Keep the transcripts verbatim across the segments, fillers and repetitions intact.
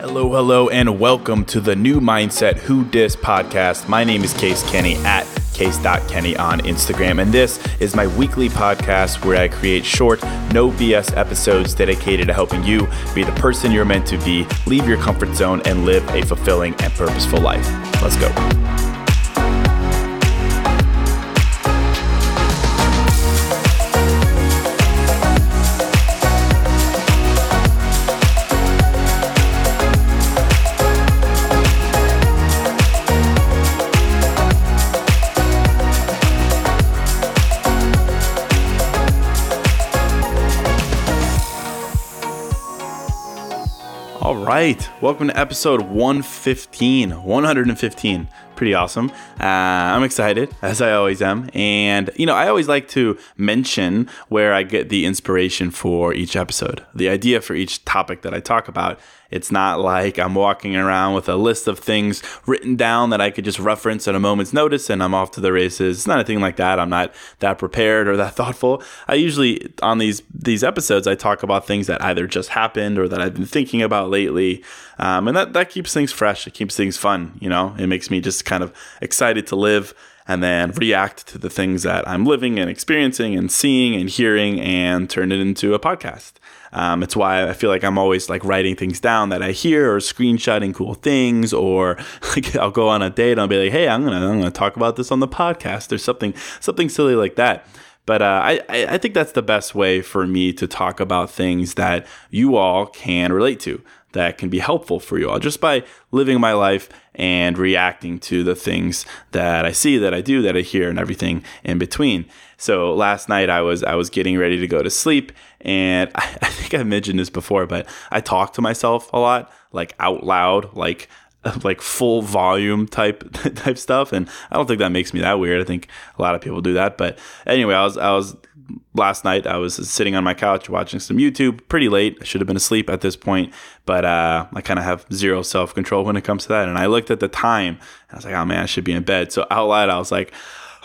Hello, hello, and welcome to the New Mindset Who Dis podcast. My name is Case Kenny at case dot kenny on Instagram, and this is my weekly podcast where I create short, no B S episodes dedicated to helping you be the person you're meant to be, leave your comfort zone, and live a fulfilling and purposeful life. Let's go. All right, welcome to episode one fifteen, one fifteen. Pretty awesome. Uh, I'm excited, as I always am. And, you know, I always like to mention where I get the inspiration for each episode, the idea for each topic that I talk about. It's not like I'm walking around with a list of things written down that I could just reference at a moment's notice and I'm off to the races. It's not anything like that. I'm not that prepared or that thoughtful. I usually, on these these episodes, I talk about things that either just happened or that I've been thinking about lately. Um, and that, that keeps things fresh. It keeps things fun, you know? It makes me just kind of excited to live and then react to the things that I'm living and experiencing and seeing and hearing and turn it into a podcast. Um, it's why I feel like I'm always like writing things down that I hear or screenshotting cool things, or like I'll go on a date and I'll be like, hey, I'm gonna I'm gonna talk about this on the podcast or something something silly like that. But uh, I I think that's the best way for me to talk about things that you all can relate to, that can be helpful for you all, just by living my life and reacting to the things that I see, that I do, that I hear, and everything in between. So last night I was I was getting ready to go to sleep, and I, I think I mentioned this before, but I talk to myself a lot, like out loud, like like full volume type type stuff, and I don't think that makes me that weird. I think a lot of people do that, but anyway, I was I was last night I was sitting on my couch watching some YouTube, pretty late. I should have been asleep at this point, but uh, I kind of have zero self-control when it comes to that. And I looked at the time, and I was like, oh man, I should be in bed. So out loud, I was like,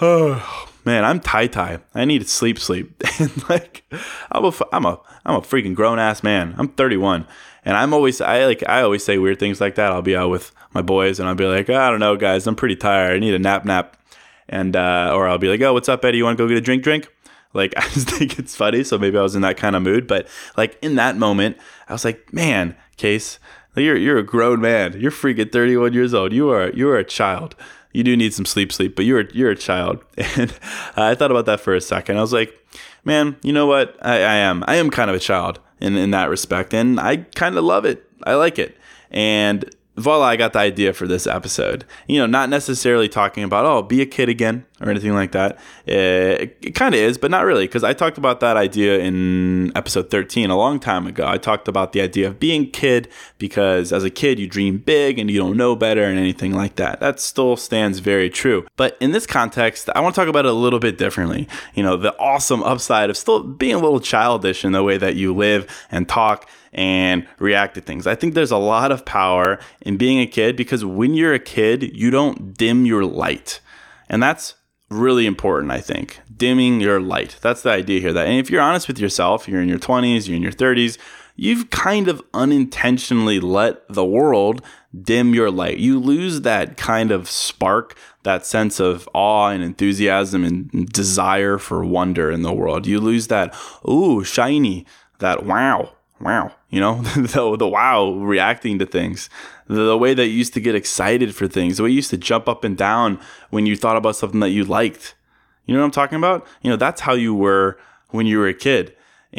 oh man, I'm tie-tie. I need to sleep, sleep. And like, I'm a, I'm a, I'm a freaking grown ass man. I'm thirty-one. And I'm always, I like, I always say weird things like that. I'll be out with my boys and I'll be like, I don't know, guys, I'm pretty tired. I need a nap, nap. And, uh, or I'll be like, oh, what's up, Eddie? You want to go get a drink, drink? Like, I just think it's funny. So maybe I was in that kind of mood. But like in that moment, I was like, man, Case, you're, you're a grown man. You're freaking thirty-one years old. You are, you are a child. You do need some sleep, sleep, but you're, you're a child. And I thought about that for a second. I was like, man, you know what? I, I am, I am kind of a child in, in that respect. And I kind of love it. I like it. And voila, I got the idea for this episode. You know, not necessarily talking about, oh, be a kid again or anything like that. It, it kind of is, but not really, because I talked about that idea in episode thirteen a long time ago. I talked about the idea of being kid because as a kid, you dream big and you don't know better and anything like that. That still stands very true. But in this context, I want to talk about it a little bit differently. You know, the awesome upside of still being a little childish in the way that you live and talk and react to things. I think there's a lot of power in being a kid because when you're a kid, you don't dim your light. And that's really important, I think. Dimming your light. That's the idea here. That, and if you're honest with yourself, you're in your twenties, you're in your thirties, you've kind of unintentionally let the world dim your light. You lose that kind of spark, that sense of awe and enthusiasm and desire for wonder in the world. You lose that, ooh, shiny, that wow. Wow, you know, the, the wow reacting to things, the, the way that you used to get excited for things, the way you used to jump up and down when you thought about something that you liked. You know what I'm talking about? You know, that's how you were when you were a kid.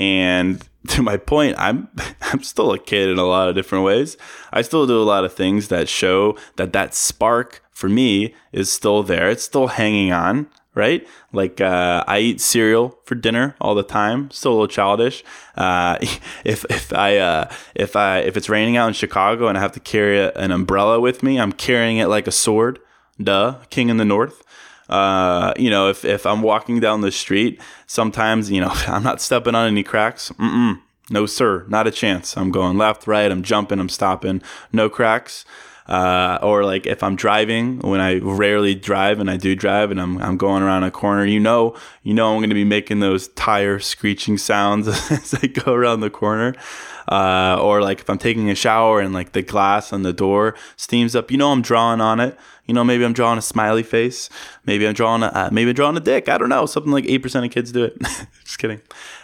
And to my point, I'm I'm still a kid in a lot of different ways. I still do a lot of things that show that that spark for me is still there. It's still hanging on. Right? Like uh, I eat cereal for dinner all the time. Still a little childish. Uh, if if I uh, if I if it's raining out in Chicago and I have to carry a, an umbrella with me, I'm carrying it like a sword. Duh, King in the North. Uh, you know, if if I'm walking down the street, sometimes you know I'm not stepping on any cracks. Mm-mm. No sir, not a chance. I'm going left, right. I'm jumping. I'm stopping. No cracks. Uh, or like if I'm driving, when I rarely drive and I do drive and I'm I'm going around a corner, you know, you know I'm going to be making those tire screeching sounds as I go around the corner. Uh, or like if I'm taking a shower and like the glass on the door steams up, you know I'm drawing on it. You know, maybe I'm drawing a smiley face. Maybe I'm drawing a uh, maybe I'm drawing a dick. I don't know. Something like eight percent of kids do it. Just kidding.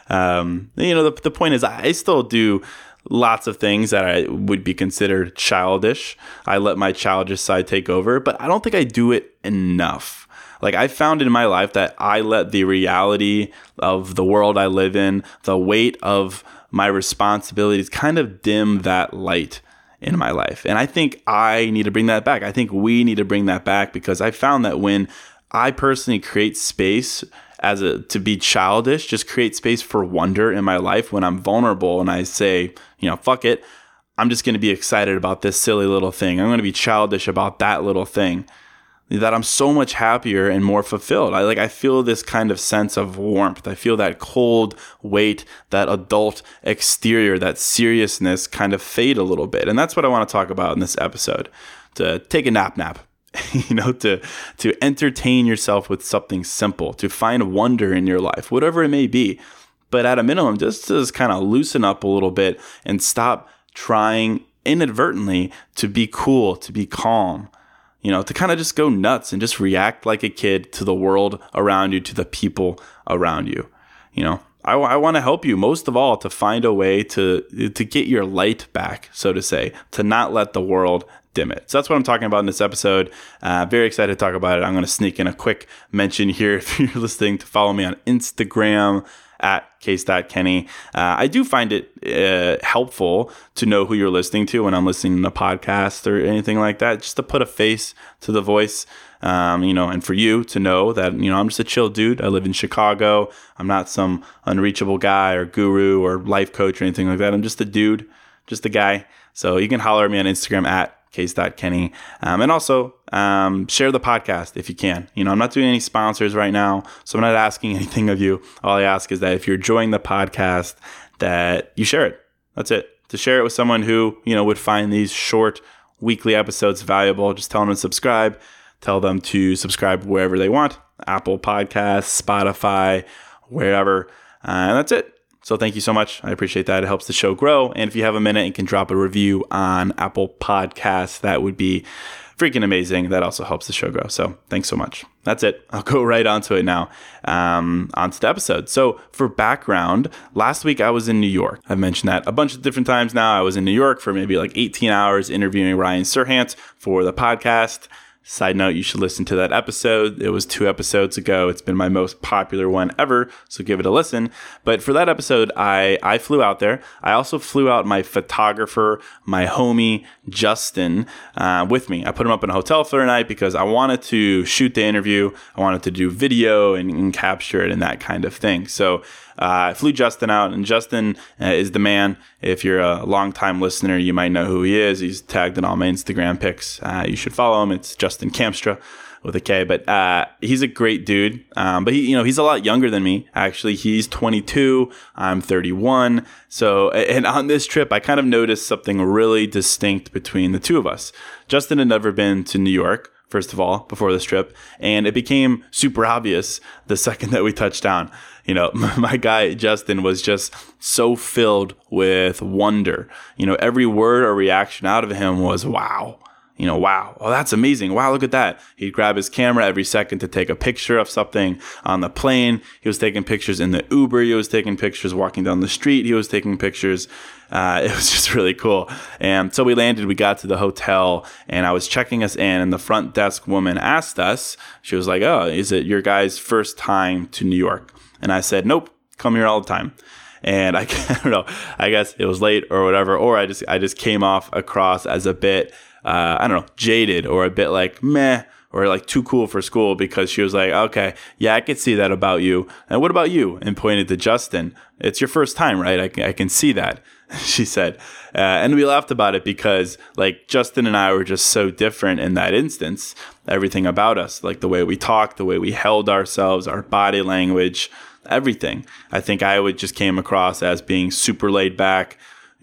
Um, you know, the the point is I still do lots of things that I would be considered childish. I let my childish side take over, but I don't think I do it enough. Like I found in my life that I let the reality of the world I live in, the weight of my responsibilities kind of dim that light in my life. And I think I need to bring that back. I think we need to bring that back because I found that when I personally create space as a to be childish, just create space for wonder in my life when I'm vulnerable and I say, you know, fuck it. I'm just going to be excited about this silly little thing. I'm going to be childish about that little thing. That I'm so much happier and more fulfilled. I like I feel this kind of sense of warmth. I feel that cold weight, that adult exterior, that seriousness kind of fade a little bit. And that's what I want to talk about in this episode. To take a nap nap. You know, to to entertain yourself with something simple, to find wonder in your life, whatever it may be. But at a minimum, just to just kind of loosen up a little bit and stop trying inadvertently to be cool, to be calm. You know, to kind of just go nuts and just react like a kid to the world around you, to the people around you. You know, I, I want to help you most of all to find a way to to get your light back, so to say, to not let the world dim it. So that's what I'm talking about in this episode. Uh, very excited to talk about it. I'm going to sneak in a quick mention here if you're listening to follow me on Instagram at case.kenny. Uh, I do find it uh, helpful to know who you're listening to when I'm listening to a podcast or anything like that, just to put a face to the voice, um, you know, and for you to know that, you know, I'm just a chill dude. I live in Chicago. I'm not some unreachable guy or guru or life coach or anything like that. I'm just a dude, just a guy. So you can holler at me on Instagram at case.kenny. Um, and also um, share the podcast if you can. You know, I'm not doing any sponsors right now, so I'm not asking anything of you. All I ask is that if you're enjoying the podcast, that you share it. That's it. To share it with someone who, you know, would find these short weekly episodes valuable. Just tell them to subscribe. Tell them to subscribe wherever they want. Apple Podcasts, Spotify, wherever. Uh, and that's it. So thank you so much. I appreciate that. It helps the show grow. And if you have a minute and can drop a review on Apple Podcasts, that would be freaking amazing. That also helps the show grow. So thanks so much. That's it. I'll go right onto it now, um, onto the episode. So for background, last week I was in New York. I've mentioned that a bunch of different times now. I was in New York for maybe like eighteen hours interviewing Ryan Serhant for the podcast. Side note, you should listen to that episode. It was two episodes ago. It's been my most popular one ever, so give it a listen. But for that episode, I, I flew out there. I also flew out my photographer, my homie, Justin, uh, with me. I put him up in a hotel for a night because I wanted to shoot the interview. I wanted to do video and, and capture it and that kind of thing. So Uh, I flew Justin out, and Justin uh, is the man. If you're a longtime listener, you might know who he is. He's tagged in all my Instagram pics. Uh, you should follow him. It's Justin Kamstra with a K. But uh, he's a great dude. Um, but he, you know, he's a lot younger than me. Actually, he's twenty-two. I'm thirty-one. So, and on this trip, I kind of noticed something really distinct between the two of us. Justin had never been to New York, first of all, before this trip, and it became super obvious the second that we touched down. You know, my guy, Justin, was just so filled with wonder. You know, every word or reaction out of him was, wow. You know, wow. Oh, that's amazing. Wow, look at that. He'd grab his camera every second to take a picture of something on the plane. He was taking pictures in the Uber. He was taking pictures walking down the street. He was taking pictures. Uh, it was just really cool. And so we landed, we got to the hotel, and I was checking us in, and the front desk woman asked us, she was like, oh, is it your guys' first time to New York? And I said, nope, come here all the time. And I, I don't know, I guess it was late or whatever, or I just I just came off across as a bit, uh, I don't know, jaded or a bit like meh, or like too cool for school, because she was like, okay, yeah, I could see that about you. And what about you? And pointed to Justin. It's your first time, right? I can, I can see that, she said. Uh, and we laughed about it because like Justin and I were just so different in that instance. Everything about us, like the way we talked, the way we held ourselves, our body language, everything. I think I would just came across as being super laid back,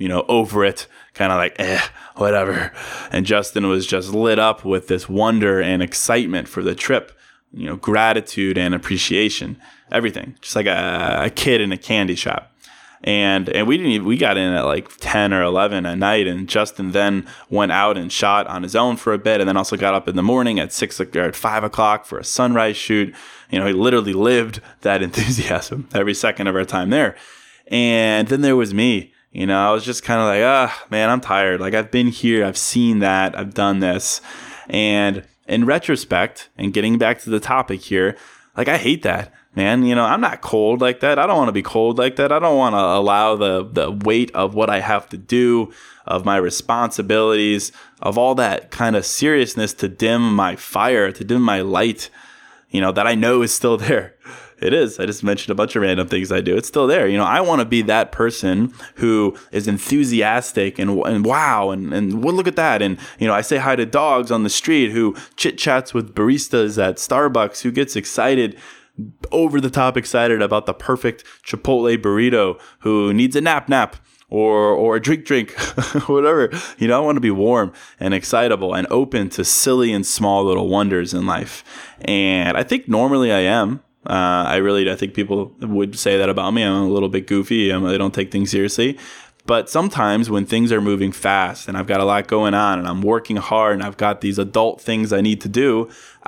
you know, over it, kind of like, eh, whatever. And Justin was just lit up with this wonder and excitement for the trip, you know, gratitude and appreciation, everything, just like a, a kid in a candy shop. And and we didn't even, we got in at like ten or eleven at night, and Justin then went out and shot on his own for a bit, and then also got up in the morning at six or at five o'clock for a sunrise shoot. You know, he literally lived that enthusiasm every second of our time there. And then there was me. You know, I was just kind of like, ah, man, I'm tired. Like, I've been here, I've seen that, I've done this. And in retrospect, and getting back to the topic here, like, I hate that. Man, you know, I'm not cold like that. I don't want to be cold like that. I don't want to allow the the weight of what I have to do, of my responsibilities, of all that kind of seriousness to dim my fire, to dim my light, you know, that I know is still there. It is. I just mentioned a bunch of random things I do. It's still there. You know, I want to be that person who is enthusiastic and and wow, and, and well, look at that. And, you know, I say hi to dogs on the street, who chit-chats with baristas at Starbucks, who gets excited, over the top excited about the perfect Chipotle burrito, who needs a nap nap or or a drink drink, whatever. You know, I want to be warm and excitable and open to silly and small little wonders in life. And I think normally I am. Uh, I really, I think people would say that about me. I'm a little bit goofy. I'm, I don't take things seriously. But sometimes when things are moving fast and I've got a lot going on and I'm working hard and I've got these adult things I need to do,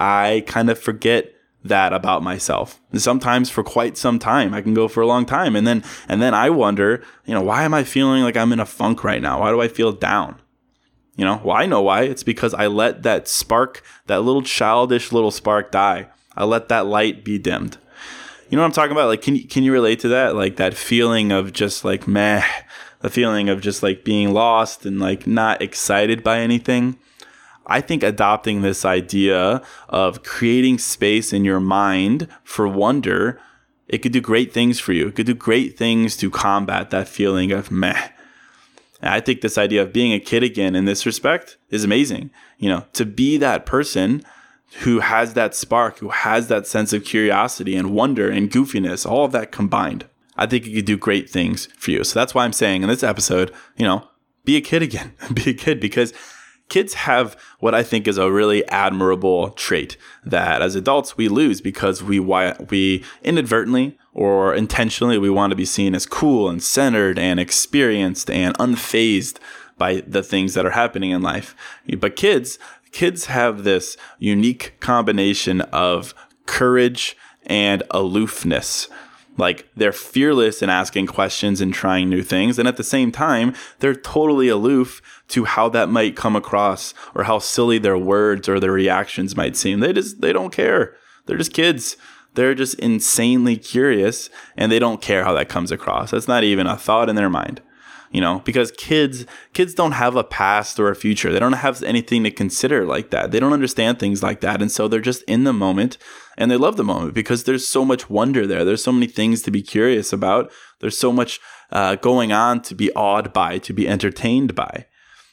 I kind of forget that about myself. And sometimes for quite some time. I can go for a long time. And then and then I wonder, you know, why am I feeling like I'm in a funk right now? Why do I feel down? You know, well, I know why. It's because I let that spark, that little childish little spark die. I let that light be dimmed. You know what I'm talking about? Like, can you, can you relate to that? Like that feeling of just like meh, the feeling of just like being lost and like not excited by anything. I think adopting this idea of creating space in your mind for wonder, it could do great things for you. It could do great things to combat that feeling of meh. And I think this idea of being a kid again in this respect is amazing. You know, to be that person who has that spark, who has that sense of curiosity and wonder and goofiness, all of that combined. I think it could do great things for you. So that's why I'm saying in this episode, you know, be a kid again. Be a kid, because kids have what I think is a really admirable trait that as adults we lose because we we inadvertently or intentionally we want to be seen as cool and centered and experienced and unfazed by the things that are happening in life. But kids, kids have this unique combination of courage and aloofness. Like, they're fearless in asking questions and trying new things. And at the same time, they're totally aloof to how that might come across or how silly their words or their reactions might seem. They just, they don't care. They're just kids. They're just insanely curious, and they don't care how that comes across. That's not even a thought in their mind. You know, because kids kids don't have a past or a future. They don't have anything to consider like that. They don't understand things like that. And so they're just in the moment, and they love the moment because there's so much wonder there. There's so many things to be curious about. There's so much uh, going on to be awed by, to be entertained by.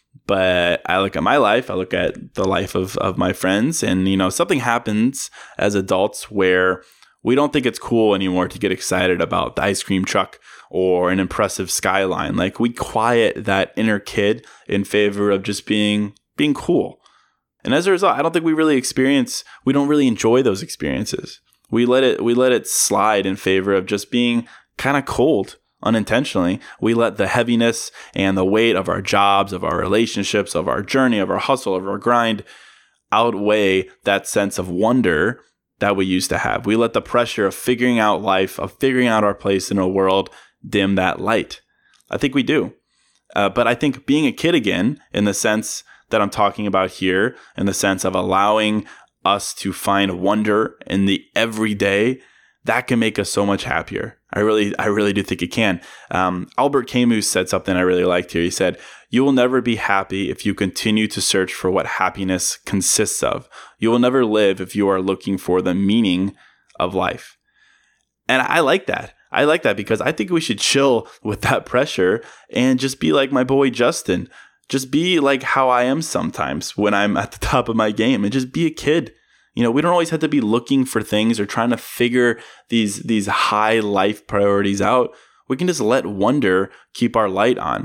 But I look at my life, I look at the life of, of my friends, and, you know, something happens as adults where we don't think it's cool anymore to get excited about the ice cream truck or an impressive skyline. Like, we quiet that inner kid in favor of just being being cool. And as a result, I don't think we really experience, we don't really enjoy those experiences. We let it we let it slide in favor of just being kind of cold unintentionally. We let the heaviness and the weight of our jobs, of our relationships, of our journey, of our hustle, of our grind outweigh that sense of wonder that we used to have. We let the pressure of figuring out life, of figuring out our place in a world, dim that light. I think we do. Uh, but I think being a kid again, in the sense that I'm talking about here, in the sense of allowing us to find wonder in the everyday, that can make us so much happier. I really, I really do think it can. Um, Albert Camus said something I really liked here. He said, "You will never be happy if you continue to search for what happiness consists of. You will never live if you are looking for the meaning of life." And I like that. I like that because I think we should chill with that pressure and just be like my boy Justin. Just be like how I am sometimes when I'm at the top of my game, and just be a kid. You know, we don't always have to be looking for things or trying to figure these these high life priorities out. We can just let wonder keep our light on.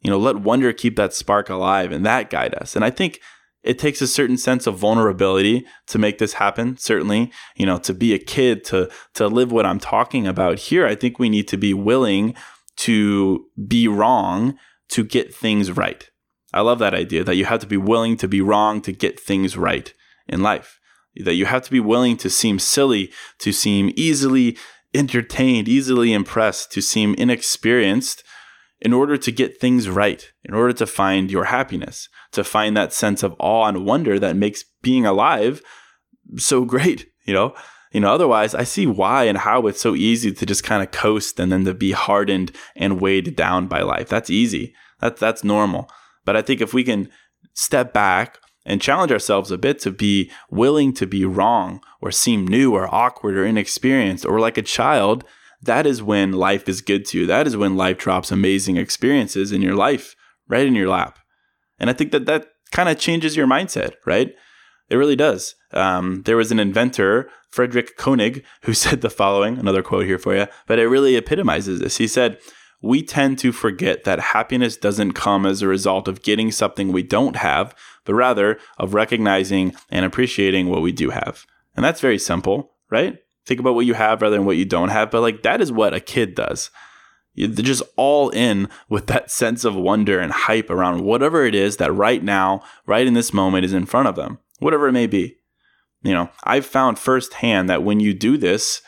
You know, let wonder keep that spark alive and that guide us. And I think it takes a certain sense of vulnerability to make this happen. Certainly, you know, to be a kid, to to live what I'm talking about here, I think we need to be willing to be wrong to get things right. I love that idea that you have to be willing to be wrong to get things right in life. That you have to be willing to seem silly, to seem easily entertained, easily impressed, to seem inexperienced in order to get things right, in order to find your happiness, to find that sense of awe and wonder that makes being alive so great, you know? You know, otherwise I see why and how it's so easy to just kind of coast and then to be hardened and weighed down by life. That's easy. That, that's normal. But I think if we can step back and challenge ourselves a bit to be willing to be wrong or seem new or awkward or inexperienced or like a child, that is when life is good to you. That is when life drops amazing experiences in your life, right in your lap. And I think that that kind of changes your mindset, right? It really does. Um, there was an inventor, Friedrich Koenig, who said the following, another quote here for you, but it really epitomizes this. He said, "We tend to forget that happiness doesn't come as a result of getting something we don't have, but rather of recognizing and appreciating what we do have." And that's very simple, right? Think about what you have rather than what you don't have. But like that is what a kid does. They're just all in with that sense of wonder and hype around whatever it is that right now, right in this moment is in front of them, whatever it may be. You know, I've found firsthand that when you do this,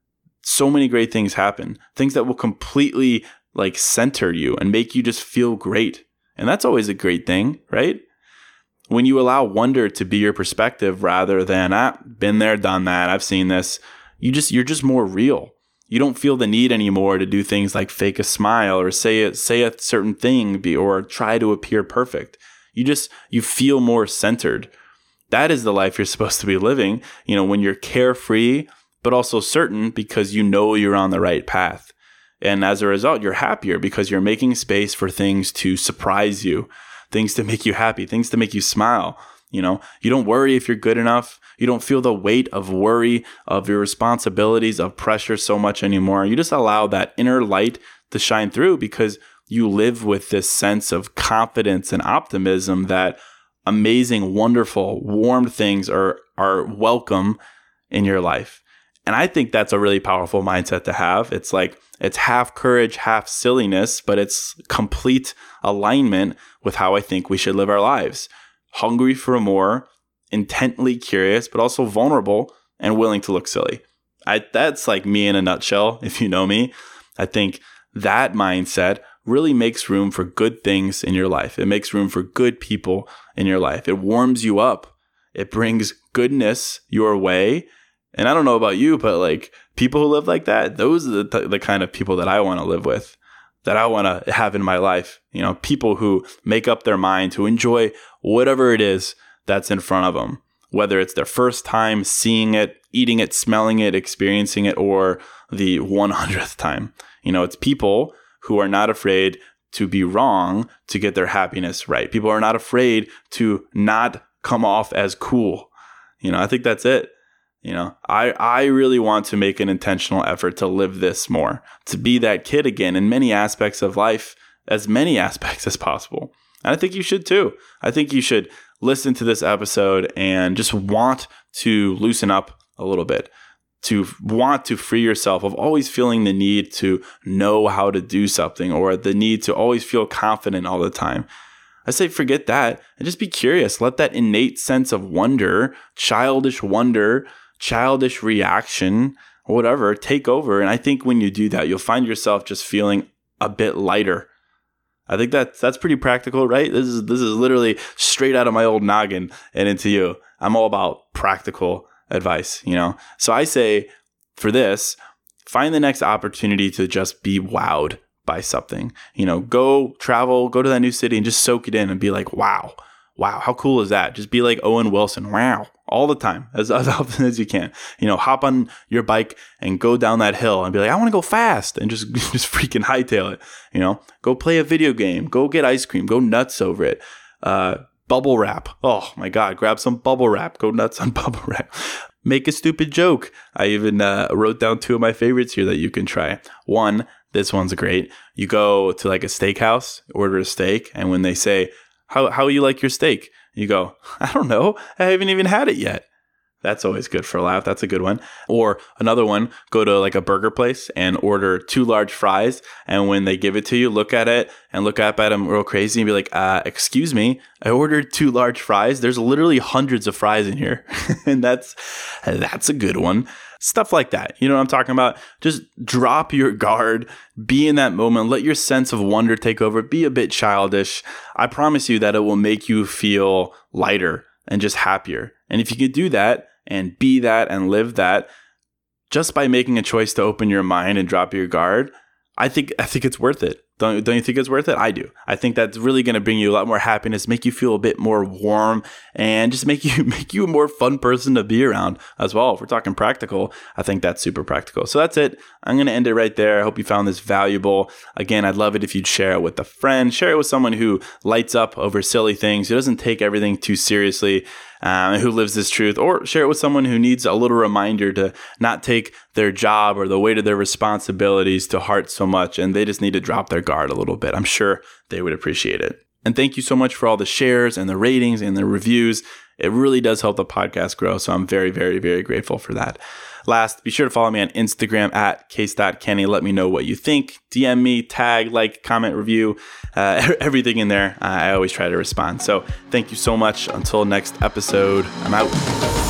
so many great things happen. Things that will completely like center you and make you just feel great. And that's always a great thing, right? When you allow wonder to be your perspective rather than, ah, been there, done that, I've seen this. You just, you're just more real. You don't feel the need anymore to do things like fake a smile or say it, say a certain thing be, or try to appear perfect. You just, you feel more centered. That is the life you're supposed to be living, you know, when you're carefree, but also certain because you know you're on the right path. And as a result, you're happier because you're making space for things to surprise you, things to make you happy, things to make you smile. You know, you don't worry if you're good enough. You don't feel the weight of worry, of your responsibilities, of pressure so much anymore. You just allow that inner light to shine through because you live with this sense of confidence and optimism that amazing, wonderful, warm things are, are welcome in your life. And I think that's a really powerful mindset to have. It's like, it's half courage, half silliness, but it's complete alignment with how I think we should live our lives. Hungry for more, intently curious, but also vulnerable and willing to look silly. I, that's like me in a nutshell. If you know me, I think that mindset really makes room for good things in your life. It makes room for good people in your life. It warms you up. It brings goodness your way. And I don't know about you, but like people who live like that, those are the, the kind of people that I want to live with, that I want to have in my life. You know, people who make up their mind to enjoy whatever it is that's in front of them, whether it's their first time seeing it, eating it, smelling it, experiencing it, or the one hundredth time. You know, it's people who are not afraid to be wrong to get their happiness right. People are not afraid to not come off as cool. You know, I think that's it. You know, I, I really want to make an intentional effort to live this more, to be that kid again in many aspects of life, as many aspects as possible. And I think you should too. I think you should listen to this episode and just want to loosen up a little bit, to want to free yourself of always feeling the need to know how to do something or the need to always feel confident all the time. I say forget that and just be curious. Let that innate sense of wonder, childish wonder, childish reaction, or whatever, take over. And I think when you do that, you'll find yourself just feeling a bit lighter. I think that's that's pretty practical, right? This is this is literally straight out of my old noggin and into you. I'm all about practical advice, you know? So I say for this, find the next opportunity to just be wowed by something. You know, go travel, go to that new city and just soak it in and be like, wow, wow, how cool is that? Just be like Owen Wilson, wow, all the time, as, as often as you can. You know, hop on your bike and go down that hill and be like, I want to go fast, and just, just freaking hightail it. You know, go play a video game, go get ice cream, go nuts over it. Uh, bubble wrap. Oh my God, grab some bubble wrap, go nuts on bubble wrap. make a stupid joke. I even uh, wrote down two of my favorites here that you can try. One, this one's great. You go to like a steakhouse, order a steak, and when they say, how how you like your steak? You go, I don't know. I haven't even had it yet. That's always good for a laugh. That's a good one. Or another one, go to like a burger place and order two large fries. And when they give it to you, look at it and look up at them real crazy and be like, uh, excuse me, I ordered two large fries. There's literally hundreds of fries in here. And that's, that's a good one. Stuff like that. You know what I'm talking about? Just drop your guard, be in that moment, let your sense of wonder take over, be a bit childish. I promise you that it will make you feel lighter and just happier. And if you could do that and be that and live that just by making a choice to open your mind and drop your guard, I think I think it's worth it. Don't, don't you think it's worth it? I do. I think that's really going to bring you a lot more happiness, make you feel a bit more warm, and just make you make you a more fun person to be around as well. If we're talking practical, I think that's super practical. So that's it. I'm going to end it right there. I hope you found this valuable. Again, I'd love it if you'd share it with a friend. Share it with someone who lights up over silly things, who doesn't take everything too seriously, um, and who lives this truth. Or share it with someone who needs a little reminder to not take their job or the weight of their responsibilities to heart so much, and they just need to drop their guard a little bit. I'm sure they would appreciate it. And thank you so much for all the shares and the ratings and the reviews. It really does help the podcast grow. So I'm very, very, very grateful for that. Last, be sure to follow me on Instagram at case dot kenny. Let me know what you think. D M me, tag, like, comment, review, uh, everything in there. Uh, I always try to respond. So thank you so much. Until next episode, I'm out.